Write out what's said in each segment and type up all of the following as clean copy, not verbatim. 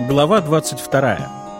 Глава 22.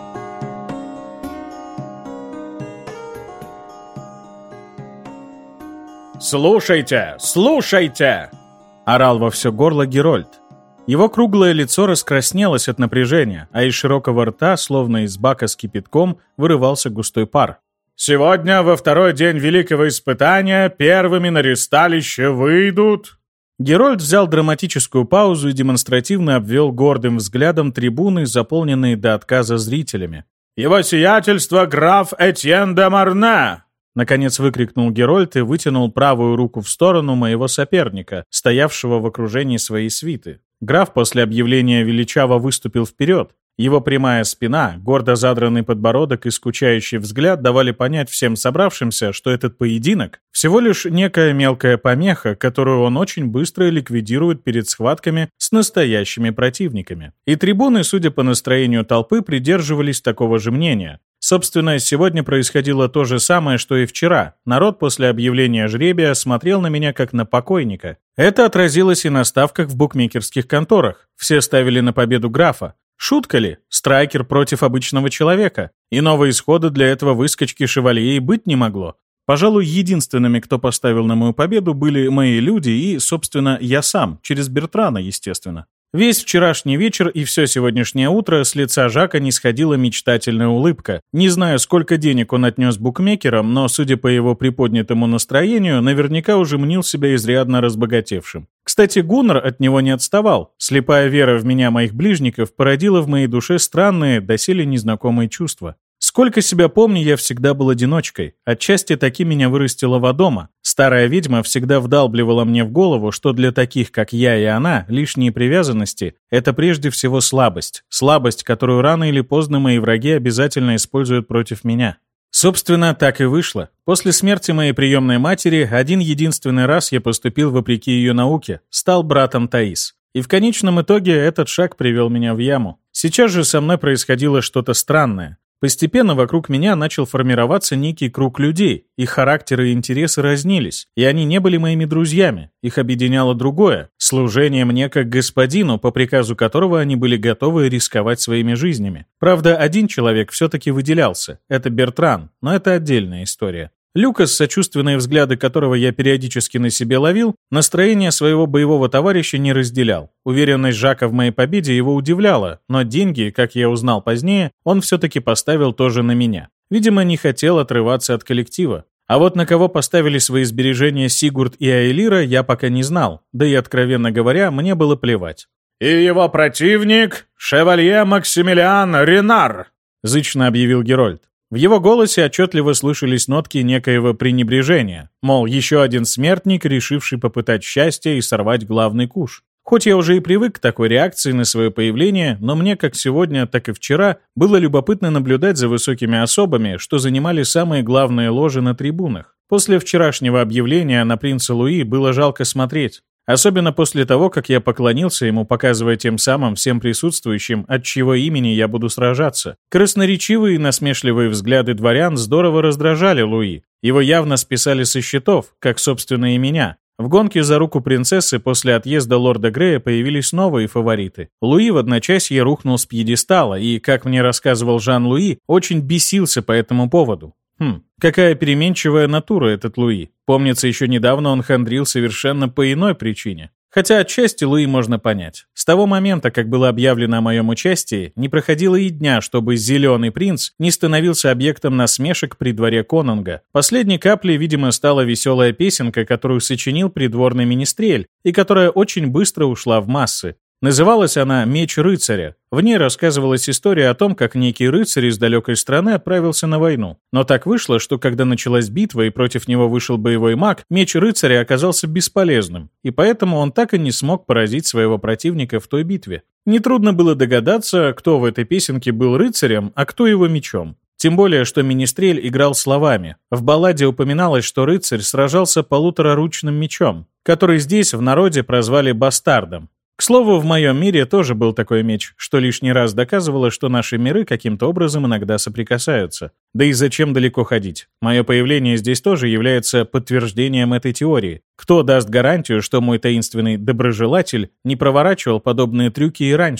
«Слушайте! Слушайте!» — орал во все горло Герольд. Его круглое лицо раскраснелось от напряжения, а из широкого рта, словно из бака с кипятком, вырывался густой пар. «Сегодня, во второй день Великого Испытания, первыми на ристалище выйдут...» Герольд взял драматическую паузу и демонстративно обвел гордым взглядом трибуны, заполненные до отказа зрителями. «Его сиятельство граф Этьен де Марне!» Наконец выкрикнул Герольд и вытянул правую руку в сторону моего соперника, стоявшего в окружении своей свиты. Граф после объявления величаво выступил вперед. Его прямая спина, гордо задранный подбородок и скучающий взгляд давали понять всем собравшимся, что этот поединок всего лишь некая мелкая помеха, которую он очень быстро ликвидирует перед схватками с настоящими противниками. И трибуны, судя по настроению толпы, придерживались такого же мнения. Собственно, сегодня происходило то же самое, что и вчера. Народ после объявления жребия смотрел на меня как на покойника. Это отразилось и на ставках в букмекерских конторах. Все ставили на победу графа. Шутка ли? Страйкер против обычного человека. Иного исхода для этого выскочки шевалье и быть не могло. Пожалуй, единственными, кто поставил на мою победу, были мои люди и, собственно, я сам, через Бертрана, естественно. Весь вчерашний вечер и все сегодняшнее утро с лица Жака не сходила мечтательная улыбка. Не знаю, сколько денег он отнес букмекерам, но, судя по его приподнятому настроению, наверняка уже мнил себя изрядно разбогатевшим. Кстати, Гуннар от него не отставал. Слепая вера в меня моих ближников породила в моей душе странные, доселе незнакомые чувства. Сколько себя помню, я всегда был одиночкой. Отчасти таки меня вырастила Вадома. Старая ведьма всегда вдалбливала мне в голову, что для таких, как я и она, лишние привязанности — это прежде всего слабость. Слабость, которую рано или поздно мои враги обязательно используют против меня. Собственно, так и вышло. После смерти моей приемной матери один единственный раз я поступил вопреки ее науке, стал братом Таис. И в конечном итоге этот шаг привел меня в яму. Сейчас же со мной происходило что-то странное. Постепенно вокруг меня начал формироваться некий круг людей, их характеры и интересы разнились, и они не были моими друзьями, их объединяло другое — служение мне как господину, по приказу которого они были готовы рисковать своими жизнями. Правда, один человек все-таки выделялся — это Бертран, но это отдельная история. Люкас, сочувственные взгляды которого я периодически на себе ловил, настроение своего боевого товарища не разделял. Уверенность Жака в моей победе его удивляла, но деньги, как я узнал позднее, он все-таки поставил тоже на меня. Видимо, не хотел отрываться от коллектива. А вот на кого поставили свои сбережения Сигурд и Аэлира, я пока не знал, да и, откровенно говоря, мне было плевать. «И его противник — шевалье Максимилиан Ренар», — зычно объявил Герольд. В его голосе отчетливо слышались нотки некоего пренебрежения, мол, еще один смертник, решивший попытать счастье и сорвать главный куш. Хоть я уже и привык к такой реакции на свое появление, но мне как сегодня, так и вчера было любопытно наблюдать за высокими особами, что занимали самые главные ложи на трибунах. После вчерашнего объявления на принца Луи было жалко смотреть. Особенно после того, как я поклонился ему, показывая тем самым всем присутствующим, от чьего имени я буду сражаться. Красноречивые и насмешливые взгляды дворян здорово раздражали Луи. Его явно списали со счетов, как, собственно, и меня. В гонке за руку принцессы после отъезда лорда Грея появились новые фавориты. Луи в одночасье рухнул с пьедестала и, как мне рассказывал Жан-Луи, очень бесился по этому поводу. Какая переменчивая натура этот Луи. Помнится, еще недавно он хандрил совершенно по иной причине. Хотя отчасти Луи можно понять. С того момента, как было объявлено о моем участии, не проходило и дня, чтобы «Зеленый принц» не становился объектом насмешек при дворе конунга. Последней каплей, видимо, стала веселая песенка, которую сочинил придворный министрель, и которая очень быстро ушла в массы. Называлась она «Меч рыцаря». В ней рассказывалась история о том, как некий рыцарь из далекой страны отправился на войну. Но так вышло, что когда началась битва и против него вышел боевой маг, меч рыцаря оказался бесполезным, и поэтому он так и не смог поразить своего противника в той битве. Нетрудно было догадаться, кто в этой песенке был рыцарем, а кто его мечом. Тем более, что министрель играл словами. В балладе упоминалось, что рыцарь сражался полутораручным мечом, который здесь в народе прозвали бастардом. К слову, в моем мире тоже был такой меч, что лишний раз доказывало, что наши миры каким-то образом иногда соприкасаются. Да и зачем далеко ходить? Мое появление здесь тоже является подтверждением этой теории. Кто даст гарантию, что мой таинственный доброжелатель не проворачивал подобные трюки и раньше?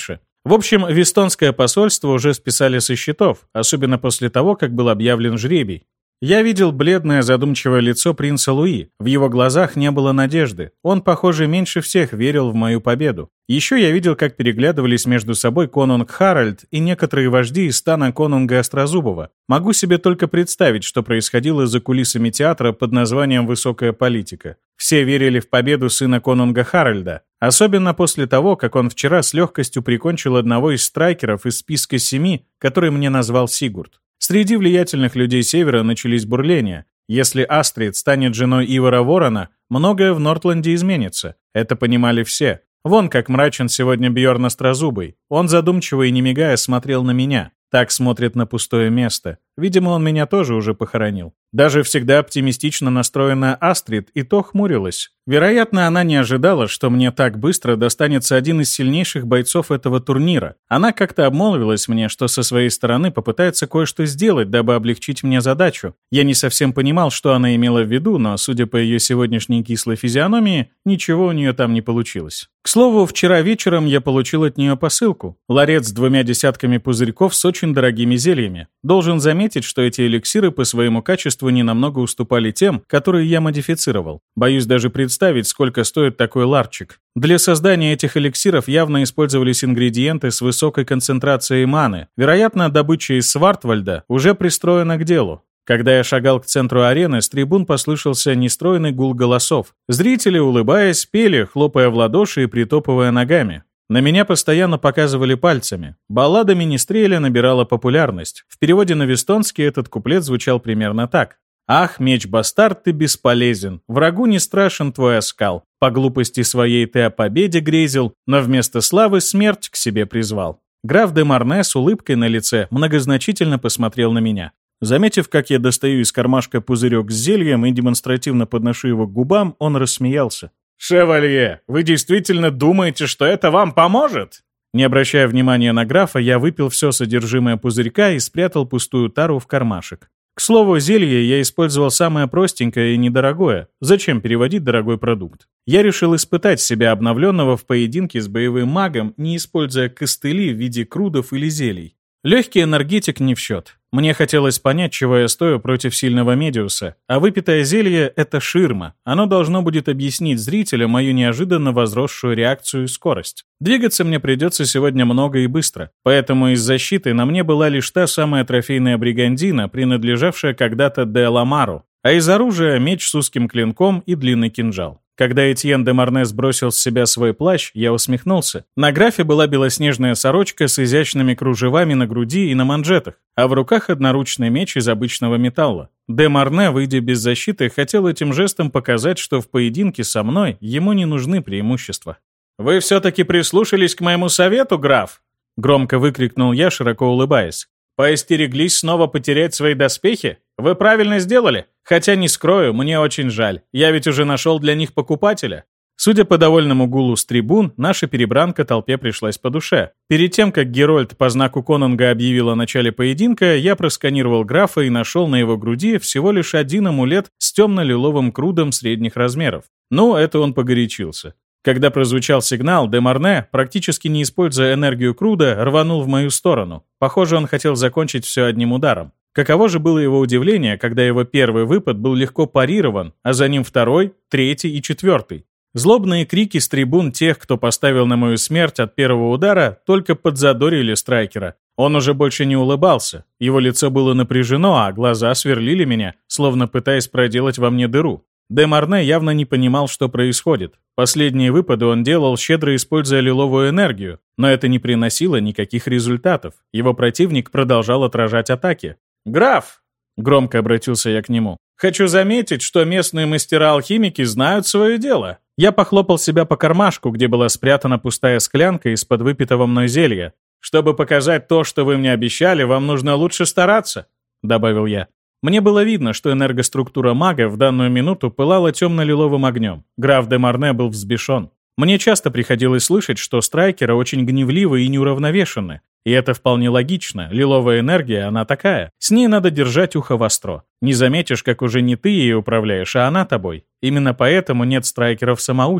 В общем, вестонское посольство уже списали со счетов, особенно после того, как был объявлен жребий. Я видел бледное задумчивое лицо принца Луи. В его глазах не было надежды. Он, похоже, меньше всех верил в мою победу. Еще я видел, как переглядывались между собой конунг Харальд и некоторые вожди из стана конунга Острозубова. Могу себе только представить, что происходило за кулисами театра под названием «Высокая политика». Все верили в победу сына конунга Харальда. Особенно после того, как он вчера с легкостью прикончил одного из страйкеров из списка 7, который мне назвал Сигурд. Среди влиятельных людей Севера начались бурления. Если Астрид станет женой Ивара Ворона, многое в Нортленде изменится. Это понимали все. Вон как мрачен сегодня Бьорн Острозубый. Он задумчиво и не мигая смотрел на меня. Так смотрит на пустое место. Видимо, он меня тоже уже похоронил. Даже всегда оптимистично настроенная Астрид и то хмурилась. Вероятно, она не ожидала, что мне так быстро достанется один из сильнейших бойцов этого турнира. Она как-то обмолвилась мне, что со своей стороны попытается кое-что сделать, дабы облегчить мне задачу. Я не совсем понимал, что она имела в виду, но, судя по ее сегодняшней кислой физиономии, ничего у нее там не получилось. К слову, вчера вечером я получил от нее посылку. Ларец с 2 десятками пузырьков с очень дорогими зельями. Должен заметить, что эти эликсиры по своему качеству не намного уступали тем, которые я модифицировал. Боюсь даже представить, сколько стоит такой ларчик. Для создания этих эликсиров явно использовались ингредиенты с высокой концентрацией маны. Вероятно, добыча из Свартвальда уже пристроена к делу. Когда я шагал к центру арены, с трибун послышался нестройный гул голосов. Зрители, улыбаясь, пели, хлопая в ладоши и притопывая ногами. На меня постоянно показывали пальцами. Баллада Министреля набирала популярность. В переводе на вестонский этот куплет звучал примерно так. «Ах, меч-бастард, ты бесполезен, врагу не страшен твой оскал. По глупости своей ты о победе грезил, но вместо славы смерть к себе призвал». Граф де Марне с улыбкой на лице многозначительно посмотрел на меня. Заметив, как я достаю из кармашка пузырек с зельем и демонстративно подношу его к губам, он рассмеялся. «Шевалье, вы действительно думаете, что это вам поможет?» Не обращая внимания на графа, я выпил все содержимое пузырька и спрятал пустую тару в кармашек. К слову, зелье я использовал самое простенькое и недорогое. Зачем переводить дорогой продукт? Я решил испытать себя обновленного в поединке с боевым магом, не используя костыли в виде крудов или зелий. Легкий энергетик не в счет. Мне хотелось понять, чего я стою против сильного Медиуса, а выпитое зелье — это ширма. Оно должно будет объяснить зрителям мою неожиданно возросшую реакцию и скорость. Двигаться мне придется сегодня много и быстро, поэтому из защиты на мне была лишь та самая трофейная бригандина, принадлежавшая когда-то де Ламару, а из оружия — меч с узким клинком и длинный кинжал. Когда Этьен де Марне сбросил с себя свой плащ, я усмехнулся. На графе была белоснежная сорочка с изящными кружевами на груди и на манжетах, а в руках одноручный меч из обычного металла. Де Марне, выйдя без защиты, хотел этим жестом показать, что в поединке со мной ему не нужны преимущества. «Вы все-таки прислушались к моему совету, граф?» — громко выкрикнул я, широко улыбаясь. «Поостереглись снова потерять свои доспехи? Вы правильно сделали? Хотя не скрою, мне очень жаль. Я ведь уже нашел для них покупателя». Судя по довольному гулу с трибун, наша перебранка толпе пришлась по душе. Перед тем, как Герольд по знаку конунга объявил о начале поединка, я просканировал графа и нашел на его груди всего лишь один амулет с темно-лиловым крудом средних размеров. Ну, это он погорячился. Когда прозвучал сигнал, де Марне, практически не используя энергию круда, рванул в мою сторону. Похоже, он хотел закончить все одним ударом. Каково же было его удивление, когда его первый выпад был легко парирован, а за ним второй, третий и четвертый. Злобные крики с трибун тех, кто поставил на мою смерть от первого удара, только подзадорили страйкера. Он уже больше не улыбался, его лицо было напряжено, а глаза сверлили меня, словно пытаясь проделать во мне дыру. Де Марне явно не понимал, что происходит. Последние выпады он делал, щедро используя лиловую энергию, но это не приносило никаких результатов. Его противник продолжал отражать атаки. «Граф!» — громко обратился я к нему. «Хочу заметить, что местные мастера-алхимики знают свое дело». Я похлопал себя по кармашку, где была спрятана пустая склянка из-под выпитого мной зелья. «Чтобы показать то, что вы мне обещали, вам нужно лучше стараться», — добавил я. Мне было видно, что энергоструктура мага в данную минуту пылала темно-лиловым огнем. Граф де Марне был взбешен. Мне часто приходилось слышать, что страйкеры очень гневливы и неуравновешены. И это вполне логично. Лиловая энергия, она такая. С ней надо держать ухо востро. Не заметишь, как уже не ты ей управляешь, а она тобой. Именно поэтому нет страйкеров-самоучек.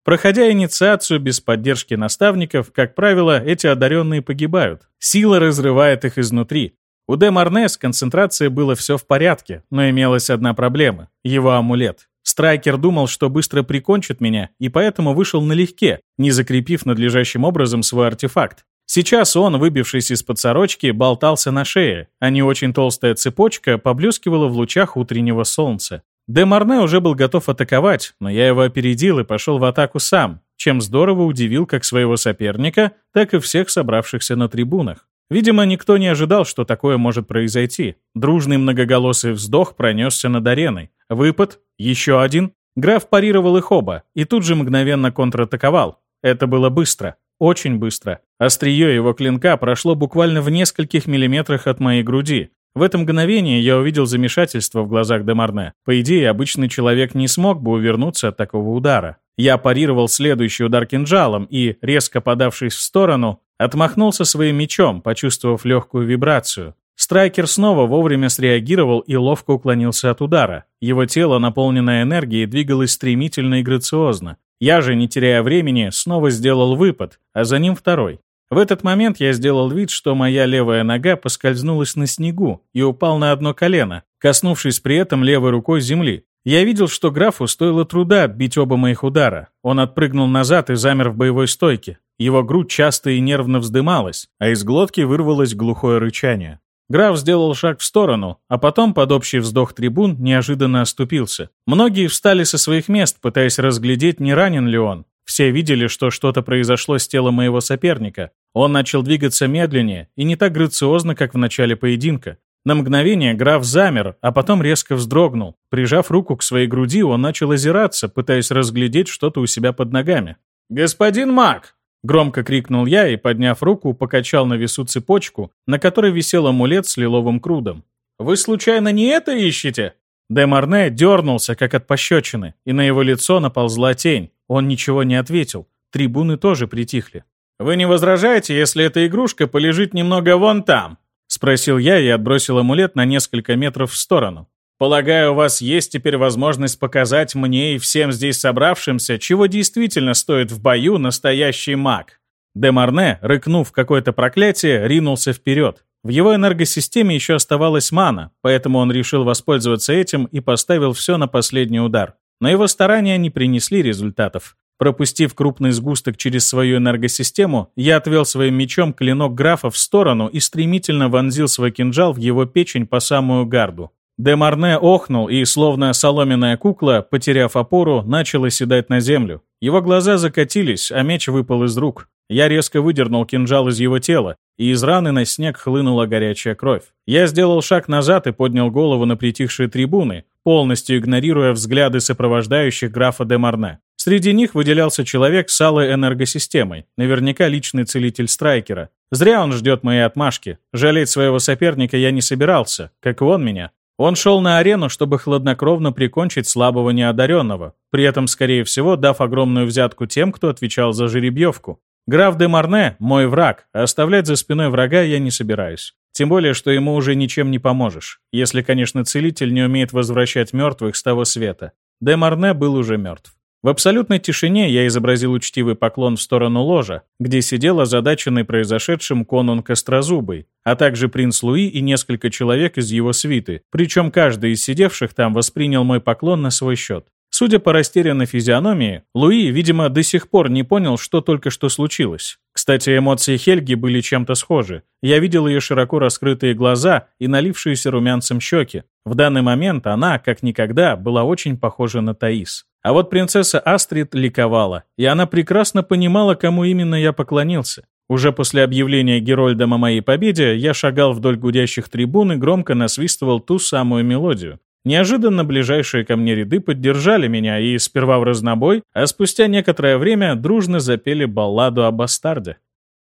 Проходя инициацию без поддержки наставников, как правило, эти одаренные погибают. Сила разрывает их изнутри. У де Марне с концентрацией было все в порядке, но имелась одна проблема — его амулет. Страйкер думал, что быстро прикончит меня, и поэтому вышел налегке, не закрепив надлежащим образом свой артефакт. Сейчас он, выбившись из-под сорочки, болтался на шее, а не очень толстая цепочка поблескивала в лучах утреннего солнца. Де Марне уже был готов атаковать, но я его опередил и пошел в атаку сам, чем здорово удивил как своего соперника, так и всех собравшихся на трибунах. Видимо, никто не ожидал, что такое может произойти. Дружный многоголосый вздох пронесся над ареной. Выпад, еще один. Граф парировал их оба и тут же мгновенно контратаковал. Это было быстро, очень быстро. Острие его клинка прошло буквально в нескольких миллиметрах от моей груди. В это мгновение я увидел замешательство в глазах де Марне. По идее, обычный человек не смог бы увернуться от такого удара. Я парировал следующий удар кинжалом и, резко подавшись в сторону, отмахнулся своим мечом, почувствовав легкую вибрацию. Страйкер снова вовремя среагировал и ловко уклонился от удара. Его тело, наполненное энергией, двигалось стремительно и грациозно. Я же, не теряя времени, снова сделал выпад, а за ним второй. В этот момент я сделал вид, что моя левая нога поскользнулась на снегу и упал на одно колено, коснувшись при этом левой рукой земли. Я видел, что графу стоило труда отбить оба моих удара. Он отпрыгнул назад и замер в боевой стойке. Его грудь часто и нервно вздымалась, а из глотки вырвалось глухое рычание. Граф сделал шаг в сторону, а потом под общий вздох трибун неожиданно оступился. Многие встали со своих мест, пытаясь разглядеть, не ранен ли он. Все видели, что что-то произошло с телом моего соперника. Он начал двигаться медленнее и не так грациозно, как в начале поединка. На мгновение граф замер, а потом резко вздрогнул. Прижав руку к своей груди, он начал озираться, пытаясь разглядеть что-то у себя под ногами. «Господин маг!» — громко крикнул я и, подняв руку, покачал на весу цепочку, на которой висел амулет с лиловым крудом. «Вы случайно не это ищете?» Де Марне дернулся, как от пощечины, и на его лицо наползла тень. Он ничего не ответил. Трибуны тоже притихли. «Вы не возражаете, если эта игрушка полежит немного вон там?» — спросил я и отбросил амулет на несколько метров в сторону. «Полагаю, у вас есть теперь возможность показать мне и всем здесь собравшимся, чего действительно стоит в бою настоящий маг». Де Марне, рыкнув какое-то проклятие, ринулся вперед. В его энергосистеме еще оставалась мана, поэтому он решил воспользоваться этим и поставил все на последний удар. Но его старания не принесли результатов. Пропустив крупный сгусток через свою энергосистему, я отвел своим мечом клинок графа в сторону и стремительно вонзил свой кинжал в его печень по самую гарду. Де Марне охнул и, словно соломенная кукла, потеряв опору, начал оседать на землю. Его глаза закатились, а меч выпал из рук. Я резко выдернул кинжал из его тела, и из раны на снег хлынула горячая кровь. Я сделал шаг назад и поднял голову на притихшие трибуны, полностью игнорируя взгляды сопровождающих графа де Марне. Среди них выделялся человек с алой энергосистемой, наверняка личный целитель Страйкера. Зря он ждет моей отмашки. Жалеть своего соперника я не собирался, как и он меня. Он шел на арену, чтобы хладнокровно прикончить слабого неодаренного, при этом, скорее всего, дав огромную взятку тем, кто отвечал за жеребьевку. Граф де Марне — мой враг, а оставлять за спиной врага я не собираюсь. Тем более, что ему уже ничем не поможешь, если, конечно, целитель не умеет возвращать мертвых с того света. Де Марне был уже мертв. В абсолютной тишине я изобразил учтивый поклон в сторону ложа, где сидел озадаченный произошедшим конунг Острозубый, а также принц Луи и несколько человек из его свиты, причем каждый из сидевших там воспринял мой поклон на свой счет. Судя по растерянной физиономии, Луи, видимо, до сих пор не понял, что только что случилось. Кстати, эмоции Хельги были чем-то схожи. Я видел ее широко раскрытые глаза и налившиеся румянцем щеки. В данный момент она, как никогда, была очень похожа на Таис. А вот принцесса Астрид ликовала, и она прекрасно понимала, кому именно я поклонился. Уже после объявления Герольдом о моей победе я шагал вдоль гудящих трибун и громко насвистывал ту самую мелодию. Неожиданно ближайшие ко мне ряды поддержали меня и сперва в разнобой, а спустя некоторое время дружно запели балладу о бастарде.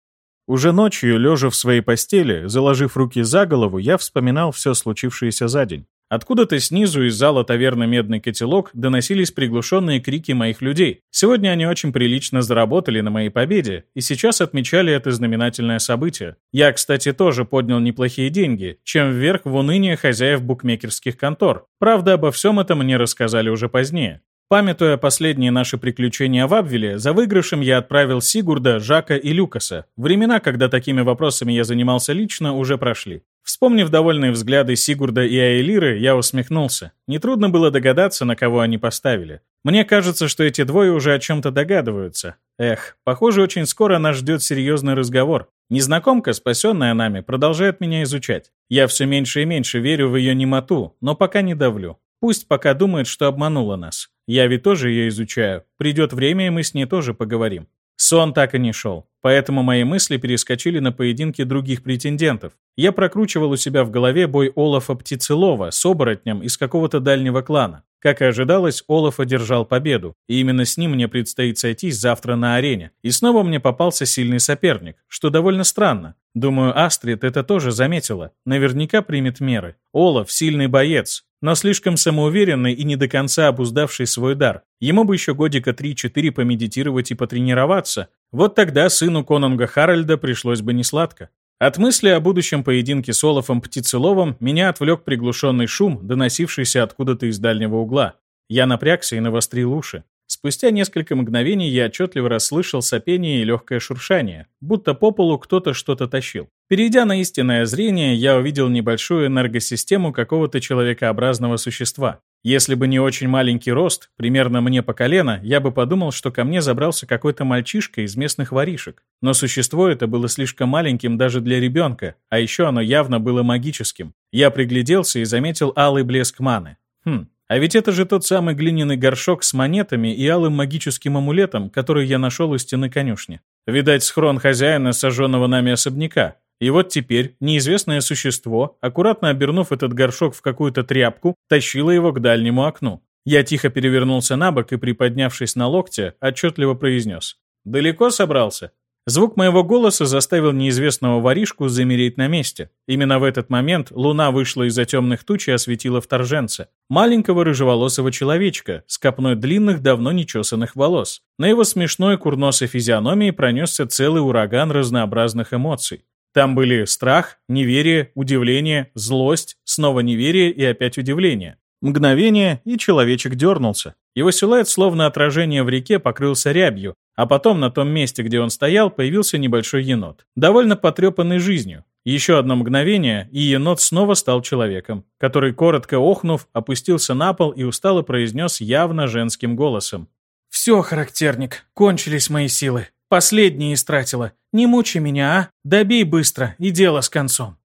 Уже ночью, лежа в своей постели, заложив руки за голову, я вспоминал все случившееся за день. Откуда-то снизу из зала таверны «Медный котелок» доносились приглушенные крики моих людей. Сегодня они очень прилично заработали на моей победе, и сейчас отмечали это знаменательное событие. Я, кстати, тоже поднял неплохие деньги, чем вверх в уныние хозяев букмекерских контор. Правда, обо всем этом мне рассказали уже позднее. Памятуя последние наши приключения в Абвеле, за выигрышем я отправил Сигурда, Жака и Люкаса. Времена, когда такими вопросами я занимался лично, уже прошли. Вспомнив довольные взгляды Сигурда и Аэлиры, я усмехнулся. Нетрудно было догадаться, на кого они поставили. Мне кажется, что эти двое уже о чем-то догадываются. Эх, похоже, очень скоро нас ждет серьезный разговор. Незнакомка, спасенная нами, продолжает меня изучать. Я все меньше и меньше верю в ее немоту, но пока не давлю. Пусть пока думает, что обманула нас. Я ведь тоже ее изучаю. Придет время, и мы с ней тоже поговорим. Сон так и не шел, поэтому мои мысли перескочили на поединки других претендентов. Я прокручивал у себя в голове бой Олафа Птицелова с оборотнем из какого-то дальнего клана. Как и ожидалось, Олаф одержал победу, и именно с ним мне предстоит сойтись завтра на арене. И снова мне попался сильный соперник, что довольно странно. Думаю, Астрид это тоже заметила. Наверняка примет меры. Олаф — сильный боец, но слишком самоуверенный и не до конца обуздавший свой дар. Ему бы еще годика 3-4 помедитировать и потренироваться. Вот тогда сыну конунга Харальда пришлось бы несладко. От мысли о будущем поединке с Олафом Птицеловым меня отвлек приглушенный шум, доносившийся откуда-то из дальнего угла. Я напрягся и навострил уши. Спустя несколько мгновений я отчетливо расслышал сопение и легкое шуршание, будто по полу кто-то что-то тащил. Перейдя на истинное зрение, я увидел небольшую энергосистему какого-то человекообразного существа. Если бы не очень маленький рост, примерно мне по колено, я бы подумал, что ко мне забрался какой-то мальчишка из местных воришек. Но существо это было слишком маленьким даже для ребенка, а еще оно явно было магическим. Я пригляделся и заметил алый блеск маны. А ведь это же тот самый глиняный горшок с монетами и алым магическим амулетом, который я нашел у стены конюшни. Видать, схрон хозяина сожженного нами особняка. И вот теперь неизвестное существо, аккуратно обернув этот горшок в какую-то тряпку, тащило его к дальнему окну. Я тихо перевернулся на бок и, приподнявшись на локте, отчетливо произнес: «Далеко собрался?» Звук моего голоса заставил неизвестного воришку замереть на месте. Именно в этот момент луна вышла из-за темных туч и осветила вторженца. Маленького рыжеволосого человечка с копной длинных, давно нечесанных волос. На его смешной курносой физиономии пронесся целый ураган разнообразных эмоций. Там были страх, неверие, удивление, злость, снова неверие и опять удивление. Мгновение, и человечек дернулся. Его силуэт, словно отражение в реке, покрылся рябью, а потом на том месте, где он стоял, появился небольшой енот, довольно потрепанный жизнью. Еще одно мгновение, и енот снова стал человеком, который, коротко охнув, опустился на пол и устало произнес явно женским голосом: «Все, характерник, кончились мои силы. Последние истратила. Не мучай меня, а? Добей быстро, и дело с концом».